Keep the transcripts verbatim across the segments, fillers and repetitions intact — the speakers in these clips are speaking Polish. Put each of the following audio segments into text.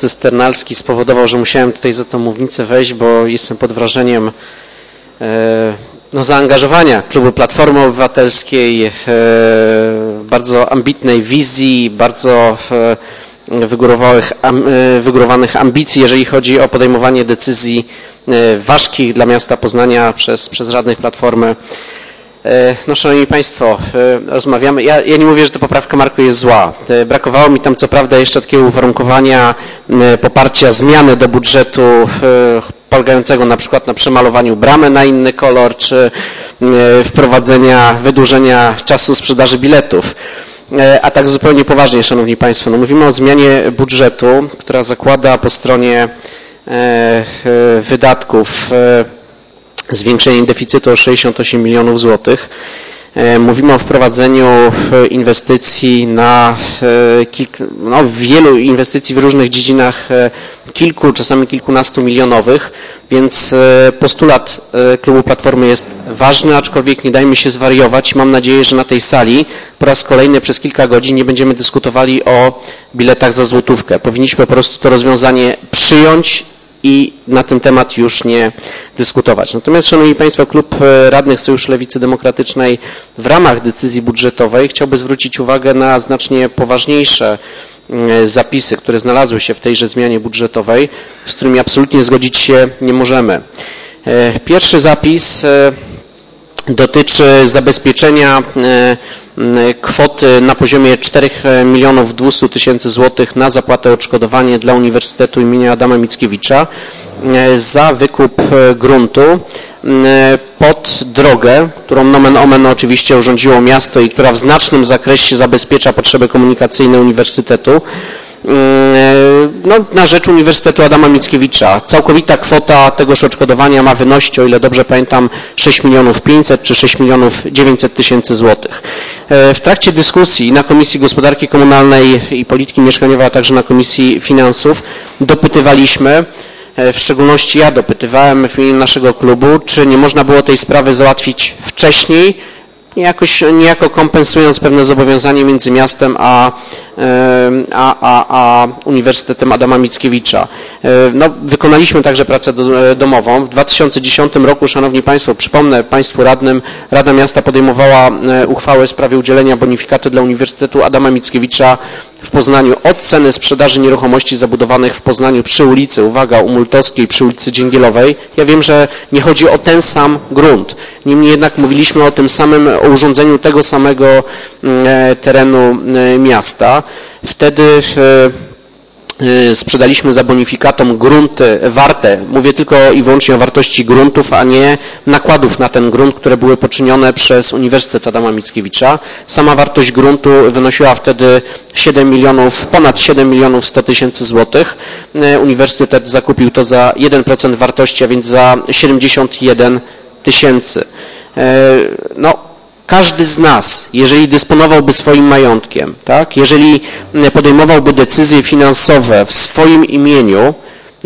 cysternalski spowodował, że musiałem tutaj za tą mównicę wejść, bo jestem pod wrażeniem no, zaangażowania klubu Platformy Obywatelskiej, bardzo ambitnej wizji, bardzo wygórowanych ambicji, jeżeli chodzi o podejmowanie decyzji ważkich dla miasta Poznania przez, przez radnych Platformy. No, szanowni Państwo, rozmawiamy. Ja, ja nie mówię, że ta poprawka Marku jest zła. Brakowało mi tam co prawda jeszcze takiego uwarunkowania poparcia zmiany do budżetu polegającego na przykład na przemalowaniu bramy na inny kolor, czy wprowadzenia, wydłużenia czasu sprzedaży biletów. A tak zupełnie poważnie, szanowni Państwo, no mówimy o zmianie budżetu, która zakłada po stronie wydatków zwiększenie deficytu o sześćdziesiąt osiem milionów złotych. Mówimy o wprowadzeniu inwestycji na kilk, no, wielu inwestycji w różnych dziedzinach, kilku, czasami kilkunastu milionowych, więc postulat klubu Platformy jest ważny, aczkolwiek nie dajmy się zwariować. Mam nadzieję, że na tej sali po raz kolejny przez kilka godzin nie będziemy dyskutowali o biletach za złotówkę. Powinniśmy po prostu to rozwiązanie przyjąć i na ten temat już nie dyskutować. Natomiast, szanowni Państwo, Klub Radnych Sojuszu Lewicy Demokratycznej w ramach decyzji budżetowej chciałby zwrócić uwagę na znacznie poważniejsze zapisy, które znalazły się w tejże zmianie budżetowej, z którymi absolutnie zgodzić się nie możemy. Pierwszy zapis dotyczy zabezpieczenia kwoty na poziomie czterech milionów dwieście tysięcy złotych na zapłatę odszkodowania dla Uniwersytetu imienia Adama Mickiewicza za wykup gruntu pod drogę, którą nomen omen oczywiście urządziło miasto i która w znacznym zakresie zabezpiecza potrzeby komunikacyjne Uniwersytetu, no, na rzecz Uniwersytetu Adama Mickiewicza. Całkowita kwota tegoż odszkodowania ma wynosić, o ile dobrze pamiętam, sześć milionów pięćset czy sześć milionów dziewięćset tysięcy złotych. W trakcie dyskusji na Komisji Gospodarki Komunalnej i Polityki Mieszkaniowej, a także na Komisji Finansów dopytywaliśmy, w szczególności ja dopytywałem w imieniu naszego klubu, czy nie można było tej sprawy załatwić wcześniej, Jakoś, niejako kompensując pewne zobowiązanie między miastem a, a, a, a Uniwersytetem Adama Mickiewicza. No, wykonaliśmy także pracę do, domową. W dwa tysiące dziesiątym roku, szanowni Państwo, przypomnę Państwu radnym, Rada Miasta podejmowała uchwałę w sprawie udzielenia bonifikaty dla Uniwersytetu Adama Mickiewicza w Poznaniu od ceny sprzedaży nieruchomości zabudowanych w Poznaniu przy ulicy, uwaga, Umultowskiej, przy ulicy Dzięgielowej. Ja wiem, że nie chodzi o ten sam grunt. Niemniej jednak mówiliśmy o tym samym, o urządzeniu tego samego terenu miasta. Wtedy sprzedaliśmy za bonifikatą grunty warte, mówię tylko i wyłącznie o wartości gruntów, a nie nakładów na ten grunt, które były poczynione przez Uniwersytet Adama Mickiewicza. Sama wartość gruntu wynosiła wtedy siedem milionów, ponad siedem milionów sto tysięcy złotych. Uniwersytet zakupił to za jeden procent wartości, a więc za siedemdziesiąt jeden tysięcy. No, każdy z nas, jeżeli dysponowałby swoim majątkiem, tak, jeżeli podejmowałby decyzje finansowe w swoim imieniu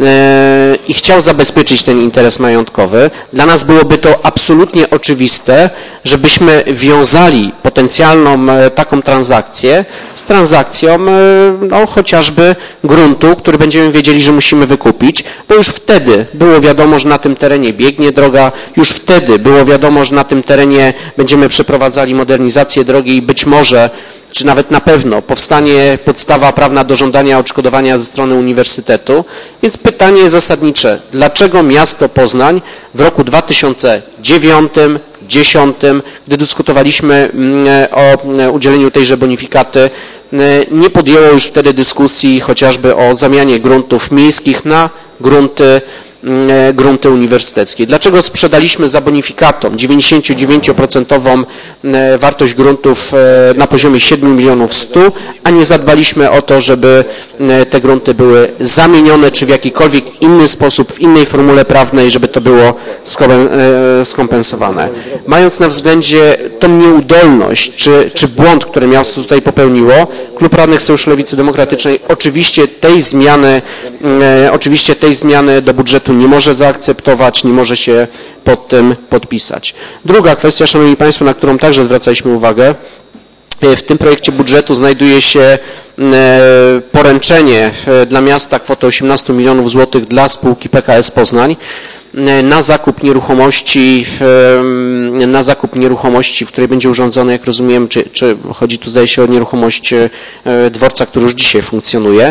i chciał zabezpieczyć ten interes majątkowy, dla nas byłoby to absolutnie oczywiste, żebyśmy wiązali potencjalną taką transakcję z transakcją no, chociażby gruntu, który będziemy wiedzieli, że musimy wykupić, bo już wtedy było wiadomo, że na tym terenie biegnie droga, już wtedy było wiadomo, że na tym terenie będziemy przeprowadzali modernizację drogi i być może czy nawet na pewno powstanie podstawa prawna do żądania odszkodowania ze strony uniwersytetu. Więc pytanie zasadnicze, dlaczego miasto Poznań w roku dwa tysiące dziewiątym, dwa tysiące dziesiątym, gdy dyskutowaliśmy o udzieleniu tejże bonifikaty, nie podjęło już wtedy dyskusji chociażby o zamianie gruntów miejskich na grunty grunty uniwersyteckie. Dlaczego sprzedaliśmy za bonifikatą dziewięćdziesięciodziewięcioprocentową wartość gruntów na poziomie siedmiu milionów stu, a nie zadbaliśmy o to, żeby te grunty były zamienione, czy w jakikolwiek inny sposób, w innej formule prawnej, żeby to było skompensowane. Mając na względzie tą nieudolność, czy, czy błąd, który miasto tutaj popełniło, Klub Radnych Sojuszu Lewicy Demokratycznej oczywiście tej zmiany, oczywiście tej zmiany do budżetu nie może zaakceptować, nie może się pod tym podpisać. Druga kwestia, szanowni Państwo, na którą także zwracaliśmy uwagę, W tym projekcie budżetu znajduje się poręczenie dla miasta kwotę osiemnaście milionów złotych dla spółki P K S Poznań na zakup nieruchomości, na zakup nieruchomości, w której będzie urządzony, jak rozumiem, czy, czy chodzi tu zdaje się o nieruchomość dworca, który już dzisiaj funkcjonuje.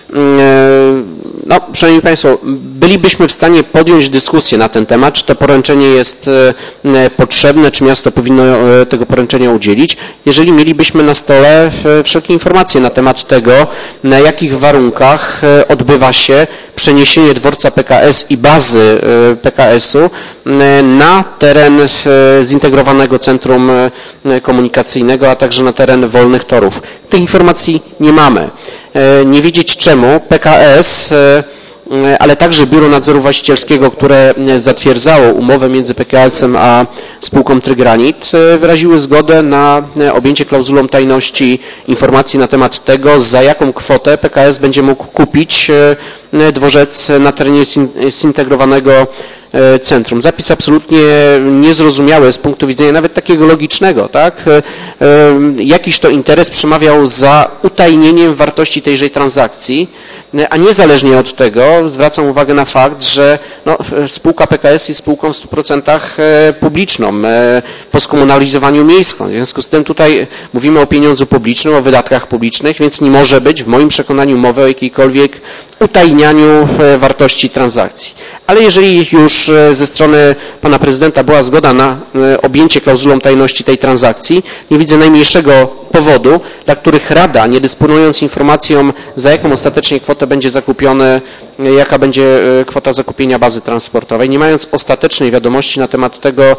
No, szanowni Państwo, bylibyśmy w stanie podjąć dyskusję na ten temat, czy to poręczenie jest potrzebne, czy miasto powinno tego poręczenia udzielić, jeżeli mielibyśmy na stole wszelkie informacje na temat tego, na jakich warunkach odbywa się przeniesienie dworca P K S i bazy P K S-u na teren zintegrowanego centrum komunikacyjnego, a także na teren wolnych torów. Tych informacji nie mamy. Nie wiedzieć czemu P K S, ale także Biuro Nadzoru Właścicielskiego, które zatwierdzało umowę między P K S-em a spółką Trygranit, wyraziły zgodę na objęcie klauzulą tajności informacji na temat tego, za jaką kwotę P K S będzie mógł kupić dworzec na terenie zintegrowanego centrum. Zapis absolutnie niezrozumiały z punktu widzenia nawet takiego logicznego, tak? Jakiś to interes przemawiał za utajnieniem wartości tejże transakcji, a niezależnie od tego zwracam uwagę na fakt, że no, spółka P K S jest spółką w stu procentach publiczną, po skomunalizowaniu miejską. W związku z tym tutaj mówimy o pieniądzu publicznym, o wydatkach publicznych, więc nie może być w moim przekonaniu mowy o jakiejkolwiek utajnianiu wartości transakcji. Ale jeżeli już ze strony pana prezydenta była zgoda na objęcie klauzulą tajności tej transakcji, nie widzę najmniejszego powodu, dla których Rada, nie dysponując informacją, za jaką ostatecznie kwotę będzie zakupione, jaka będzie kwota zakupienia bazy transportowej, nie mając ostatecznej wiadomości na temat tego,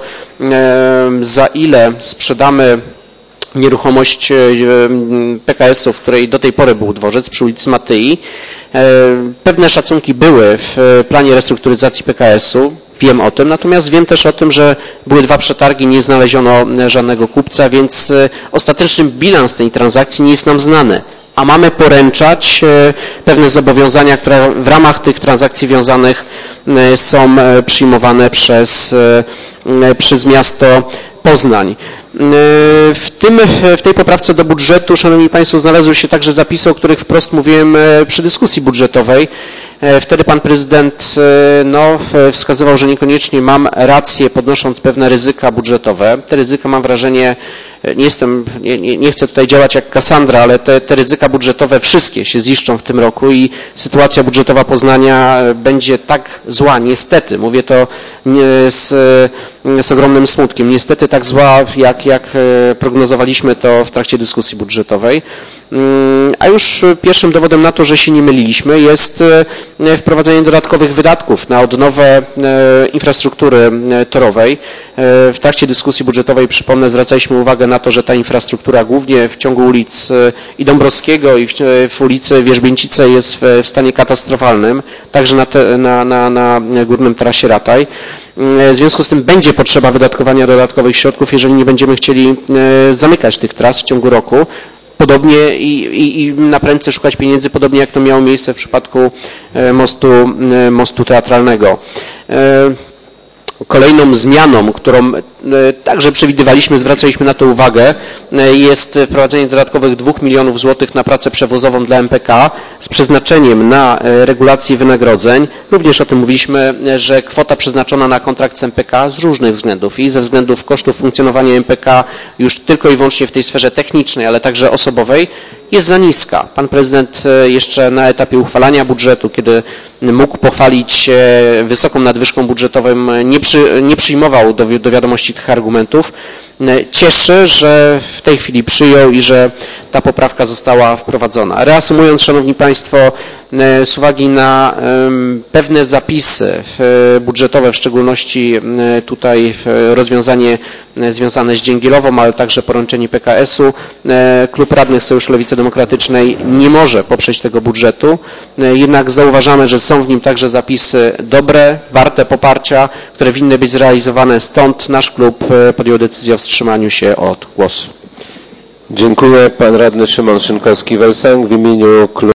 za ile sprzedamy nieruchomość P K S-u, w której do tej pory był dworzec przy ulicy Matyi. Pewne szacunki były w planie restrukturyzacji P K S-u, wiem o tym, natomiast wiem też o tym, że były dwa przetargi, nie znaleziono żadnego kupca, więc ostateczny bilans tej transakcji nie jest nam znany. A mamy poręczać pewne zobowiązania, które w ramach tych transakcji wiązanych są przyjmowane przez, przez miasto Poznań. W, tym, w tej poprawce do budżetu, szanowni Państwo, znalazły się także zapisy, o których wprost mówiłem przy dyskusji budżetowej. Wtedy pan prezydent no, wskazywał, że niekoniecznie mam rację, podnosząc pewne ryzyka budżetowe. Te ryzyka, mam wrażenie, nie jestem, nie, nie, nie chcę tutaj działać jak Kassandra, ale te, te ryzyka budżetowe wszystkie się ziszczą w tym roku i sytuacja budżetowa Poznania będzie tak zła, niestety, mówię to z, z ogromnym smutkiem, niestety tak zła, jak, jak prognozowaliśmy to w trakcie dyskusji budżetowej. A już pierwszym dowodem na to, że się nie myliliśmy, jest wprowadzenie dodatkowych wydatków na odnowę infrastruktury torowej. W trakcie dyskusji budżetowej, przypomnę, zwracaliśmy uwagę na to, że ta infrastruktura głównie w ciągu ulic i Dąbrowskiego i w, w ulicy Wierzbięcice jest w, w stanie katastrofalnym, także na, te, na, na, na górnym trasie Rataj. W związku z tym będzie potrzeba wydatkowania dodatkowych środków, jeżeli nie będziemy chcieli zamykać tych tras w ciągu roku. Podobnie i, i, i na prędce szukać pieniędzy, podobnie jak to miało miejsce w przypadku mostu, mostu teatralnego. Kolejną zmianą, którą także przewidywaliśmy, zwracaliśmy na to uwagę, jest wprowadzenie dodatkowych dwóch milionów złotych na pracę przewozową dla M P K z przeznaczeniem na regulację wynagrodzeń. Również o tym mówiliśmy, że kwota przeznaczona na kontrakt z M P K z różnych względów i ze względów kosztów funkcjonowania M P K już tylko i wyłącznie w tej sferze technicznej, ale także osobowej, jest za niska. Pan prezydent jeszcze na etapie uchwalania budżetu, kiedy mógł pochwalić się wysoką nadwyżką budżetową, nie, przy, nie przyjmował do, do wiadomości tych argumentów. Cieszy, że w tej chwili przyjął i że ta poprawka została wprowadzona. Reasumując, szanowni Państwo, z uwagi na pewne zapisy budżetowe, w szczególności tutaj rozwiązanie związane z Dzięgielową, ale także poręczenie P K S-u, Klub Radnych Sojuszu Lewicy Demokratycznej nie może poprzeć tego budżetu, jednak zauważamy, że są w nim także zapisy dobre, warte poparcia, które winny być zrealizowane, stąd nasz klub podjął decyzję o wstrzymaniu się od głosu. Dziękuję. Pan radny Szymon Szynkowski-Welsenk w imieniu klubu